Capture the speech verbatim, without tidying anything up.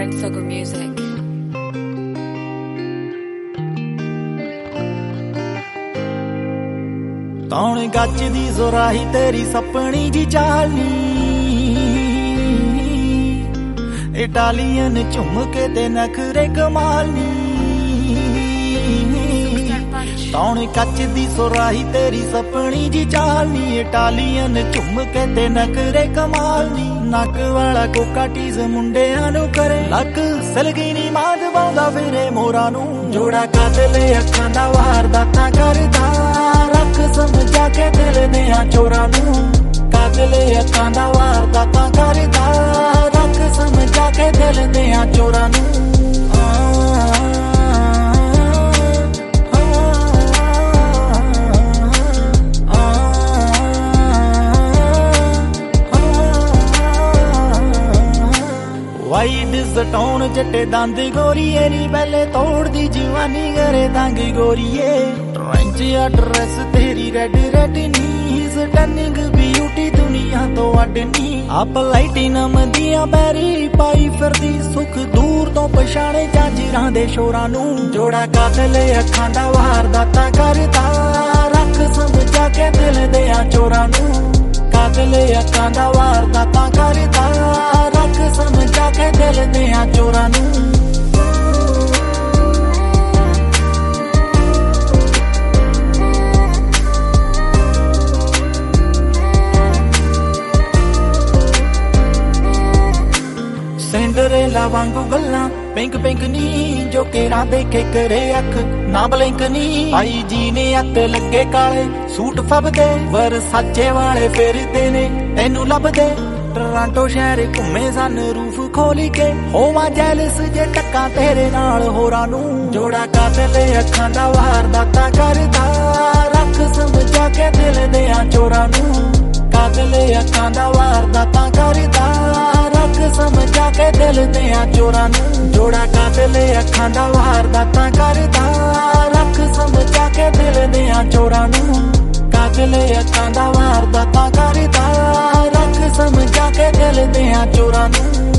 Prince Sogo Music. कौन गच दी सुराही तेरी सपनी जी चाली इटालियन झुमके ते नखरे कमाली कौन गच दी सुराही तेरी सपनी जी चाली इटालियन झुमके ते नखरे कमाली नक वाला कोका टीज मुंडियां नू करे लक सलगीनी माद पाउंदा फिरे मोरा नू जोड़ा कादले अखां दा वारदातां करदा रख समझा के दिल दियां चोरां नू कादले अखां दा वारदातां करदा रख समझा के दिल दियां चोरां नू वाइड सटौन जट्टे दंद गोरीए नी पहले तोड़ दी जवानी करे दंग गोरीए ट्रेंच ड्रेस तेरी रेड रेड नी स्टनिंग ब्यूटी दुनिया तो अड नी आप लाइटी नमदियां बैरी पाई फिरदी सुख दूर तो पछाणे जांजरां दे शोरां नू जोड़ा कादले अखां दा वारदातां करदा रख समझा के दिल दियां चोरां नू कादले अखां दा वारदातां करदा रख समझा के दिल दियां चोरां नू सिंडरेला वांगू गल्लां पिंक पिंक नी जो केरा देखे करे अख ना ब्लिंक नी आई जी ने अत लगे काले सूट फबदे वरसाचे वाले फिरदे ने तेनू लभदे टोरांटो शहर घूमे सन रूफ खोली के होवा जैलस जे टक्का तेरे नाल होरां नू जोड़ा कादले अखां दा वारदातां करदा रख समझा के दिल दियां चोरां नू कादले अखां दा वारदातां करदा रख समझा के दिल दियां चोरां नू जोड़ा कादले अखां दा वारदातां करदा रख समझा के दिल दियां चोरां नू कादले अखां दा वारदातां करदा रख समझा के दिल दियां चोरां नू।